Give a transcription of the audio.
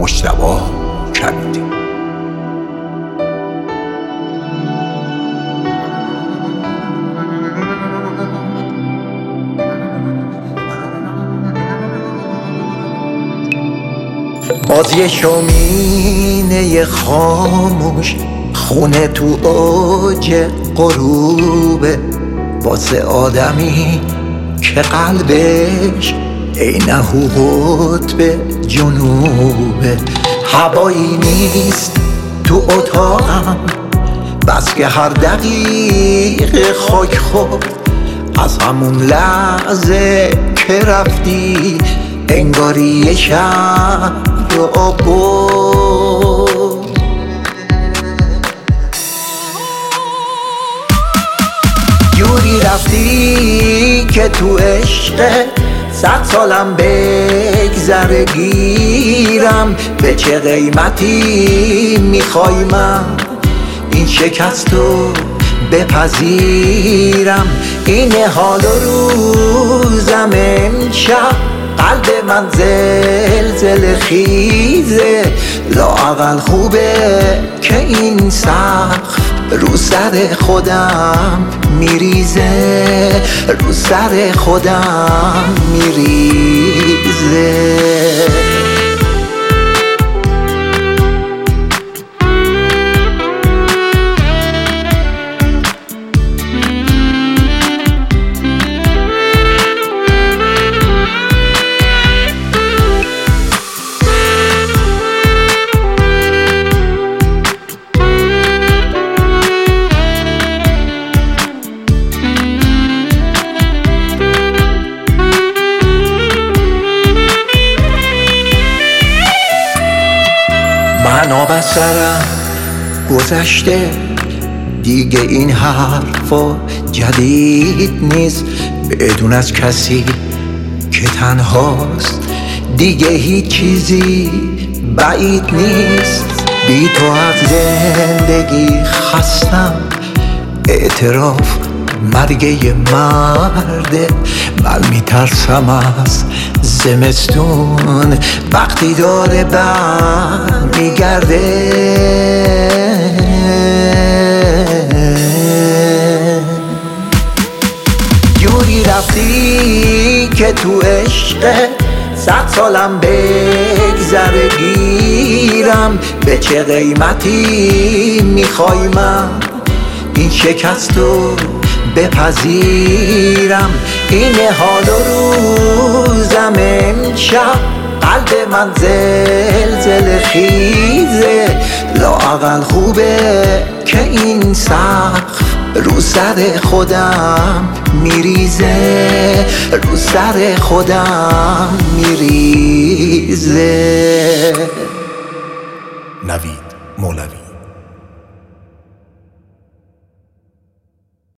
مجتبی کبیری. باز یه شومینه خاموش خونه تو اوج غروبه، واسه آدمی که قلبش عین قطب جنوبه. هوایی نیست تو اتاقم بس که هر دقیقه خاک خورد. از همون لحظه که رفتی انگاری یه شب رو برد. جوری رفتی که تو عشق 100 سالم بگذره گیرم. به چه قیمتی میخوای من این شکست رو بپذیرم؟ این حال و روزم امشب قلب من زلزله خیزه. لااقل خوبه که این سقف رو سر خودم میریزه، رو سر خودم میریزه. من آب از سرم گذشته دیگه، این حرفا جدید نیست. بدون از کسی که تنهاست دیگه هیچ چیزی بعید نیست. بی تو از زندگی خستم، اعتراف مرگ یه مرده. من میترسم از زمستون وقتی داره برمیگرده. جوری رفتی که تو عشق 100 سالم بگذره گیرم. به چه قیمتی میخوای من این شکست رو بپذیرم؟ این حال و روزم امشب قلب من زلزله خیزه. لااقل خوبه که این سقف رو سر خودم میریزه، رو سر خودم میریزه. نوید مولوی.